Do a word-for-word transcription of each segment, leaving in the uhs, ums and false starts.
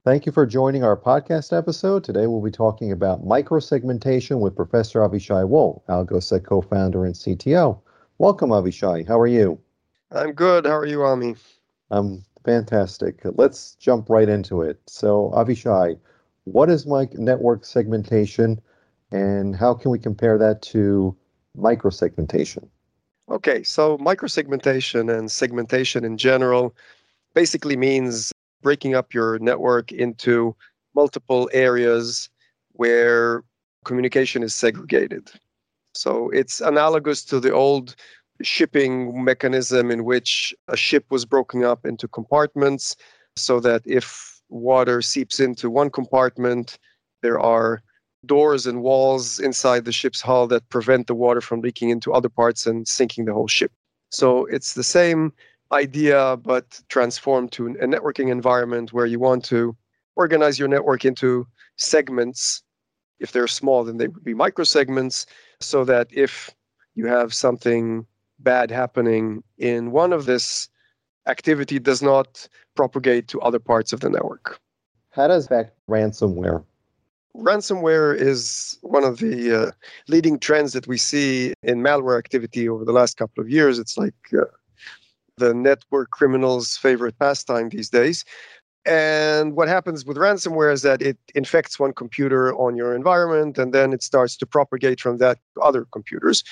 Thank you for joining our podcast episode. Today we'll be talking about microsegmentation with Professor Avishai Wool, AlgoSec co-founder and C T O. Welcome, Avishai. How are you? I'm good. How are you, Ami? I'm fantastic. Let's jump right into it. So, Avishai, what is mic network segmentation and how can we compare that to microsegmentation? Okay, so microsegmentation and segmentation in general basically means breaking up your network into multiple areas where communication is segregated. So it's analogous to the old shipping mechanism in which a ship was broken up into compartments so that if water seeps into one compartment, there are doors and walls inside the ship's hull that prevent the water from leaking into other parts and sinking the whole ship. So it's the same idea, but transformed to a networking environment where you want to organize your network into segments. If they're small, then they would be microsegments, so that if you have something bad happening in one of this activity does not propagate to other parts of the network. How does that affect ransomware? Ransomware is one of the uh, leading trends that we see in malware activity over the last couple of years. It's like uh, the network criminals' favorite pastime these days. And what happens with ransomware is that it infects one computer on your environment, and then it starts to propagate from that to other computers.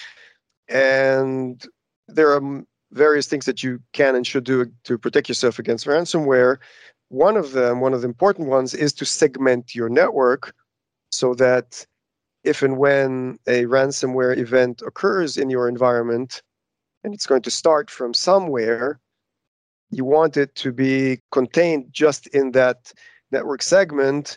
And there are various things that you can and should do to protect yourself against ransomware. One of them, one of the important ones, is to segment your network so that if and when a ransomware event occurs in your environment, and it's going to start from somewhere, you want it to be contained just in that network segment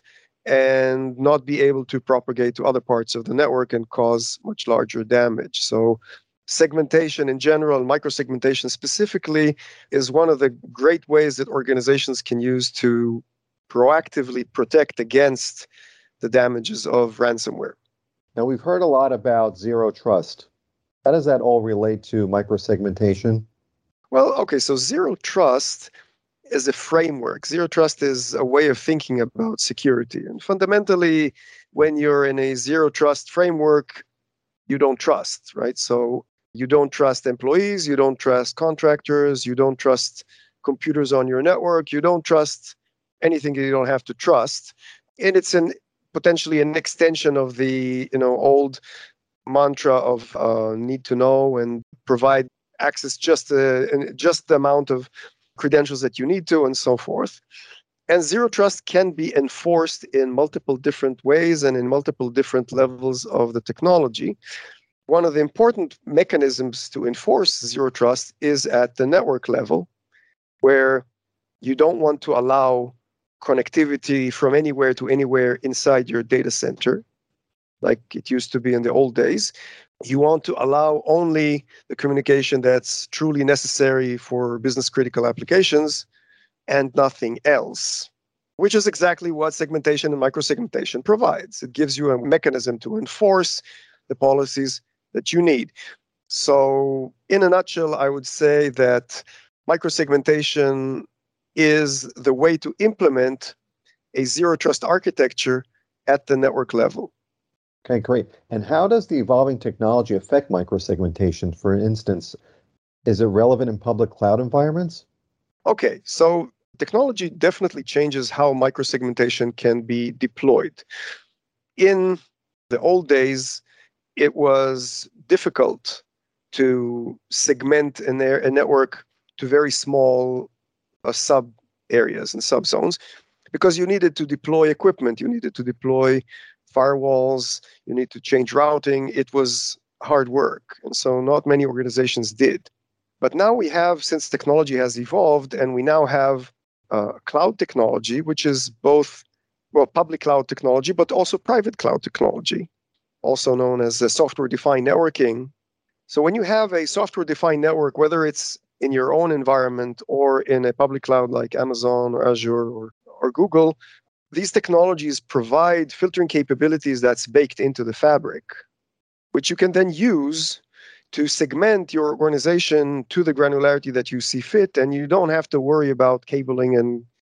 and not be able to propagate to other parts of the network and cause much larger damage. So segmentation in general, microsegmentation specifically, is one of the great ways that organizations can use to proactively protect against the damages of ransomware. Now, we've heard a lot about zero trust. How does that all relate to microsegmentation? Well, okay, so zero trust is a framework. Zero trust is a way of thinking about security. And fundamentally, when you're in a zero trust framework, you don't trust, right? So you don't trust employees, you don't trust contractors, you don't trust computers on your network, you don't trust anything that you don't have to trust. And it's an potentially an extension of the you know old mantra of uh, need to know and provide access just the just the amount of credentials that you need to, and so forth. And zero trust can be enforced in multiple different ways and in multiple different levels of the technology. One of the important mechanisms to enforce zero trust is at the network level, where you don't want to allow connectivity from anywhere to anywhere inside your data center, like it used to be in the old days. You want to allow only the communication that's truly necessary for business critical applications and nothing else, which is exactly what segmentation and microsegmentation provides. It gives you a mechanism to enforce the policies that you need. So, in a nutshell, I would say that microsegmentation is the way to implement a zero trust architecture at the network level. Okay, great. And how does the evolving technology affect microsegmentation? For instance, is it relevant in public cloud environments? Okay, so technology definitely changes how microsegmentation can be deployed. In the old days, it was difficult to segment an air, a network to very small uh, sub areas and subzones because you needed to deploy equipment, you needed to deploy firewalls, you need to change routing. It was hard work. And so not many organizations did. But now we have, since technology has evolved, and we now have uh, cloud technology, which is both, well, public cloud technology, but also private cloud technology, also known as uh, software defined networking. So when you have a software defined network, whether it's in your own environment or in a public cloud like Amazon or Azure or, or Google, these technologies provide filtering capabilities that's baked into the fabric, which you can then use to segment your organization to the granularity that you see fit. And you don't have to worry about cabling and,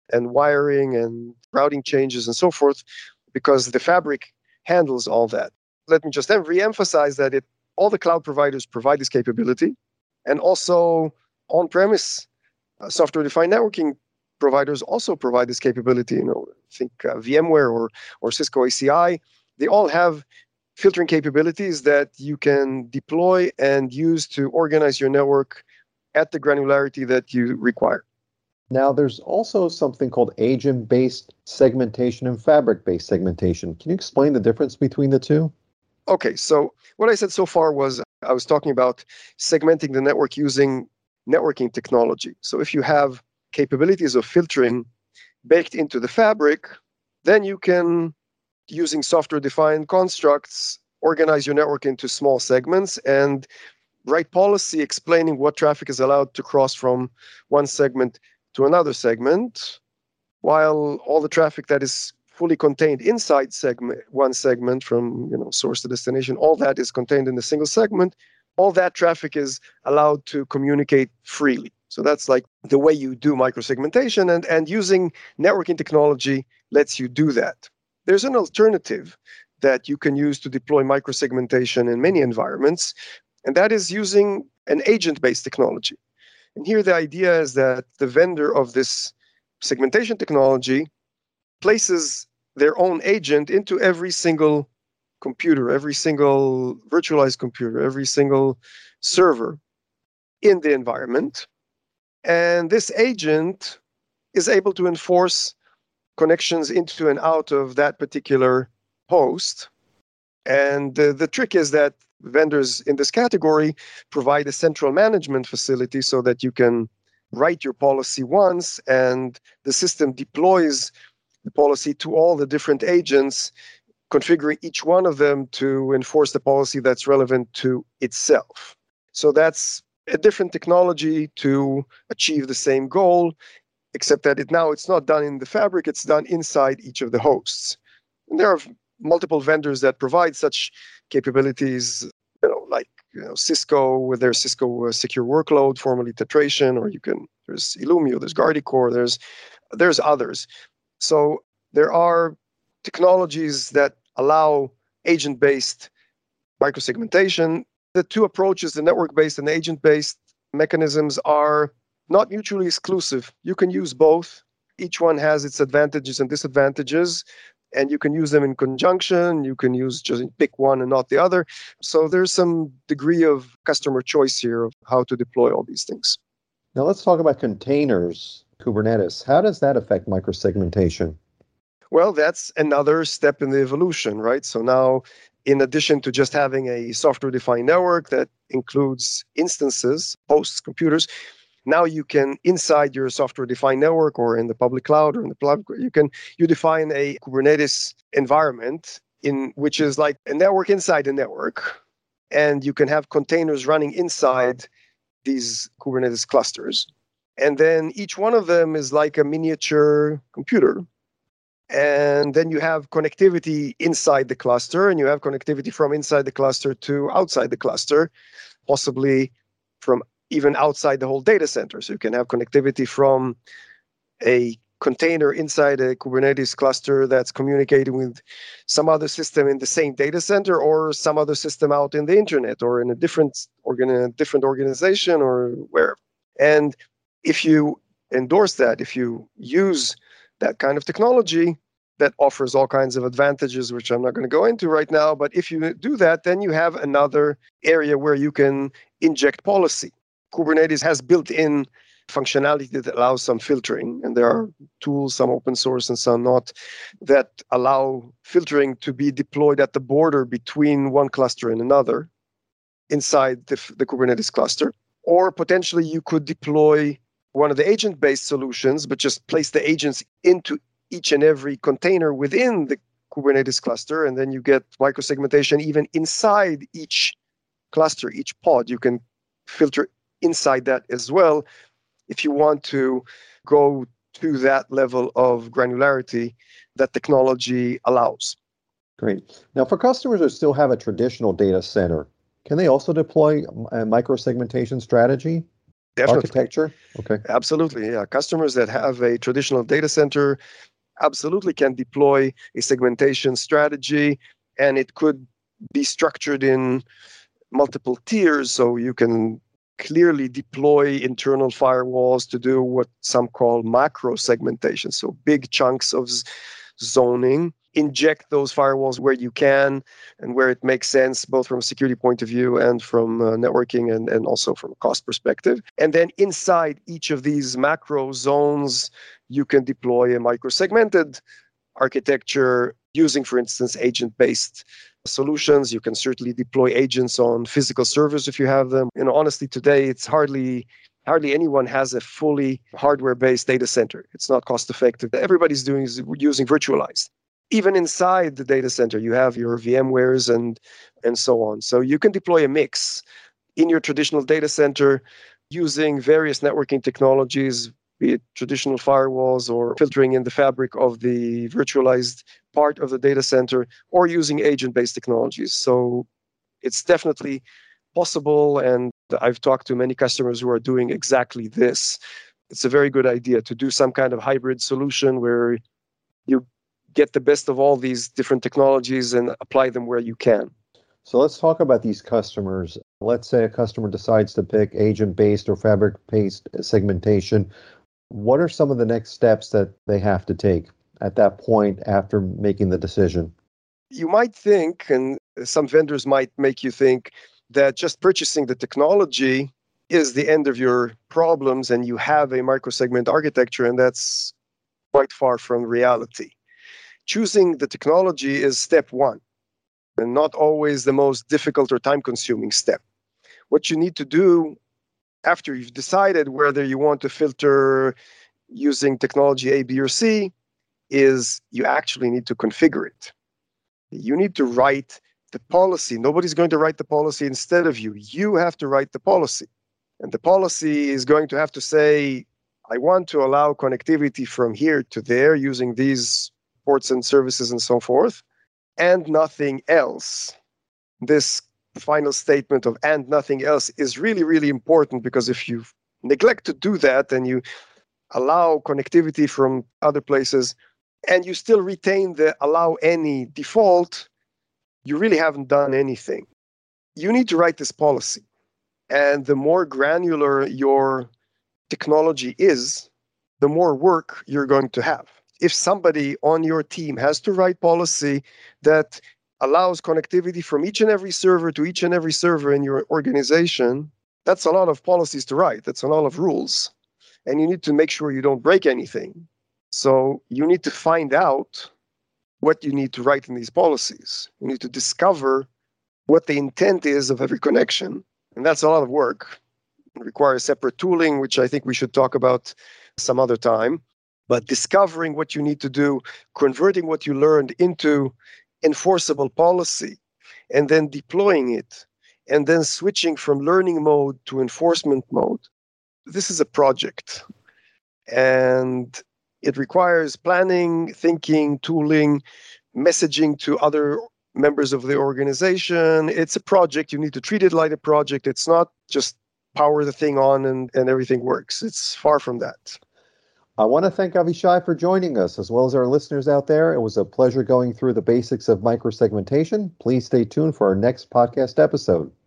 and wiring and routing changes and so forth, because the fabric handles all that. Let me just re-emphasize that it all the cloud providers provide this capability, and also on-premise uh, software-defined networking providers also provide this capability. You know, think uh, VMware or or Cisco A C I. They all have filtering capabilities that you can deploy and use to organize your network at the granularity that you require. Now, there's also something called agent-based segmentation and fabric-based segmentation. Can you explain the difference between the two? Okay, so what I said so far was I was talking about segmenting the network using networking technology. So if you have capabilities of filtering baked into the fabric, then you can, using software-defined constructs, organize your network into small segments and write policy explaining what traffic is allowed to cross from one segment to another segment, while all the traffic that is fully contained inside segment one segment from you know source to destination, all that is contained in a single segment. All that traffic is allowed to communicate freely. So that's like the way you do microsegmentation, and, and using networking technology lets you do that. There's an alternative that you can use to deploy microsegmentation in many environments, and that is using an agent-based technology. And here the idea is that the vendor of this segmentation technology places their own agent into every single computer, every single virtualized computer, every single server in the environment. And this agent is able to enforce connections into and out of that particular host. And the, the trick is that vendors in this category provide a central management facility so that you can write your policy once and the system deploys the policy to all the different agents, configuring each one of them to enforce the policy that's relevant to itself. So that's a different technology to achieve the same goal, except that it now it's not done in the fabric, it's done inside each of the hosts. And there are multiple vendors that provide such capabilities, you know, like you know, Cisco with their Cisco uh, Secure Workload, formerly Tetration, or you can, there's Illumio, there's Guardicore, there's there's others. So there are technologies that allow agent-based microsegmentation. The two approaches, the network-based and the agent-based mechanisms, are not mutually exclusive. You can use both. Each one has its advantages and disadvantages, and you can use them in conjunction. You can use just pick one and not the other. So there's some degree of customer choice here of how to deploy all these things. Now let's talk about containers, Kubernetes. How does that affect microsegmentation? Well, that's another step in the evolution, right? So now, in addition to just having a software-defined network that includes instances, hosts, computers, now you can, inside your software-defined network or in the public cloud or in the public, you can you define a Kubernetes environment in which is like a network inside a network, and you can have containers running inside these Kubernetes clusters. And then each one of them is like a miniature computer. And then you have connectivity inside the cluster, and you have connectivity from inside the cluster to outside the cluster, possibly from even outside the whole data center. So you can have connectivity from a container inside a Kubernetes cluster that's communicating with some other system in the same data center, or some other system out in the internet, or in a different organ- different organization, or wherever. And if you endorse that, if you use that kind of technology, that offers all kinds of advantages, which I'm not going to go into right now. But if you do that, then you have another area where you can inject policy. Kubernetes has built-in functionality that allows some filtering, and there are tools, some open source and some not, that allow filtering to be deployed at the border between one cluster and another inside the, the Kubernetes cluster. Or potentially you could deploy one of the agent-based solutions, but just place the agents into each and every container within the Kubernetes cluster, and then you get microsegmentation even inside each cluster, each pod. You can filter inside that as well if you want to go to that level of granularity that technology allows. Great. Now, for customers who still have a traditional data center, can they also deploy a microsegmentation strategy? Definitely. architecture? Okay. Absolutely, yeah. Customers that have a traditional data center absolutely can deploy a segmentation strategy, and it could be structured in multiple tiers, so you can clearly deploy internal firewalls to do what some call macro segmentation, so big chunks of z- zoning. Inject those firewalls where you can and where it makes sense, both from a security point of view and from uh, networking and, and also from a cost perspective. And then inside each of these macro zones, you can deploy a micro-segmented architecture using, for instance, agent-based solutions. You can certainly deploy agents on physical servers if you have them. You know, honestly, today it's hardly hardly anyone has a fully hardware-based data center. It's not cost-effective. Everybody's doing is using virtualized. Even inside the data center, you have your VMwares and and so on. So you can deploy a mix in your traditional data center using various networking technologies, be it traditional firewalls or filtering in the fabric of the virtualized part of the data center, or using agent-based technologies. So it's definitely possible, and I've talked to many customers who are doing exactly this. It's a very good idea to do some kind of hybrid solution where you get the best of all these different technologies and apply them where you can. So let's talk about these customers. Let's say a customer decides to pick agent-based or fabric-based segmentation. What are some of the next steps that they have to take at that point after making the decision? You might think, and some vendors might make you think, that just purchasing the technology is the end of your problems and you have a microsegment architecture, and that's quite far from reality. Choosing the technology is step one, and not always the most difficult or time-consuming step. What you need to do after you've decided whether you want to filter using technology A, B, or C is you actually need to configure it. You need to write the policy. Nobody's going to write the policy instead of you. You have to write the policy. And the policy is going to have to say, I want to allow connectivity from here to there using these ports and services and so forth, and nothing else. This final statement of and nothing else is really, really important, because if you neglect to do that and you allow connectivity from other places and you still retain the allow any default, you really haven't done anything. You need to write this policy. And the more granular your technology is, the more work you're going to have. If somebody on your team has to write policy that allows connectivity from each and every server to each and every server in your organization, that's a lot of policies to write. That's a lot of rules. And you need to make sure you don't break anything. So you need to find out what you need to write in these policies. You need to discover what the intent is of every connection. And that's a lot of work. It requires separate tooling, which I think we should talk about some other time. But discovering what you need to do, converting what you learned into enforceable policy, and then deploying it, and then switching from learning mode to enforcement mode. This is a project. And it requires planning, thinking, tooling, messaging to other members of the organization. It's a project. You need to treat it like a project. It's not just power the thing on and, and everything works. It's far from that. I want to thank Avishai for joining us, as well as our listeners out there. It was a pleasure going through the basics of microsegmentation. Please stay tuned for our next podcast episode.